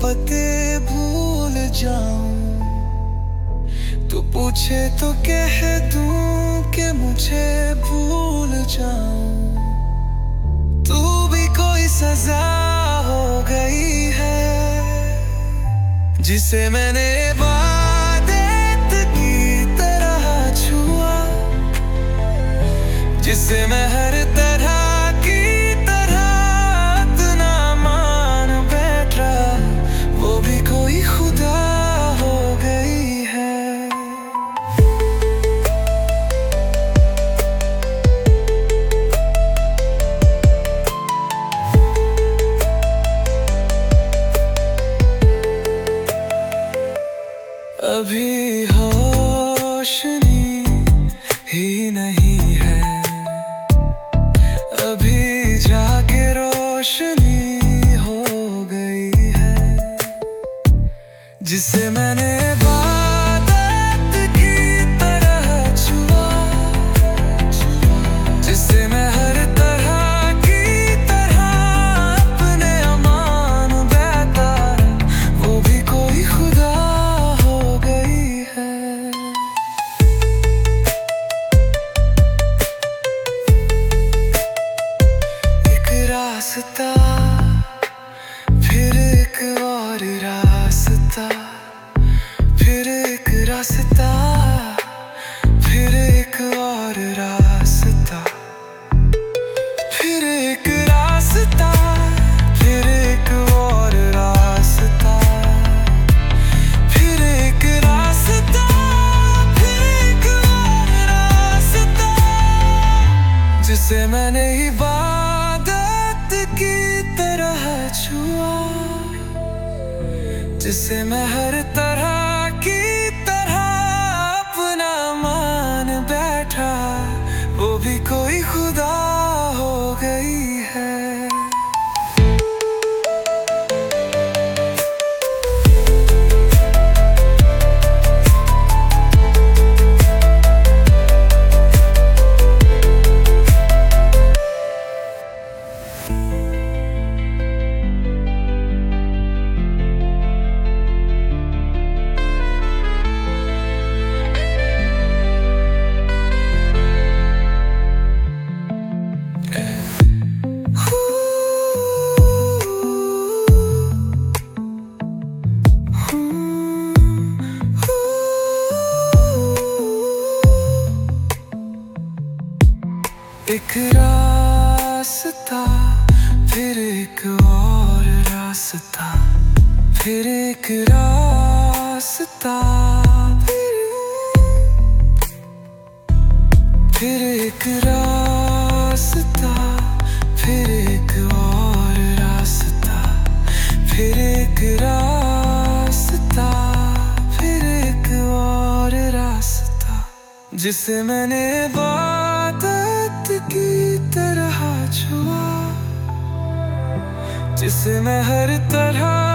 पते भूल जाऊं। तू पूछे तो कह दूं कि मुझे भूल जाऊं। तू भी कोई सजा हो गई है जिसे मैंने इबादत की तरह छुआ, जिसे मैं हर तरह की तरह अपना मान बैठा, वो भी कोई खुदा हो गई है। अभी होशनी ही नहीं है, अभी जाके रोशनी हो गई है, जिसे मैंने इबादत की तरह छुआ, जिसे मैं हर तरह की तरह अपने अमान बैठा, वो भी कोई खुदा हो गई है। एक रास्ता, फिर एक और रास्ता, फिर एक रास्ता, फिर एक और रास्ता, फिर एक रास्ता, फिर एक और रास्ता, फिर एक रास्ता, फिर एक और रास्ता, जिसे मैंने इबादत की तरह छुआ, जिसे मैं हर तरह की तरह अपना मान बैठा, वो भी कोई खुदा हो गई है। एक रास्ता, फिर एक और रास्ता, फिर एक रास्ता, फिर एक रास्ता, फिर एक और रास्ता, फिर एक रास्ता, फिर एक और रास्ता, जिसे मैंने इबादत की तरह छुआ, जिसे मैं हर तरह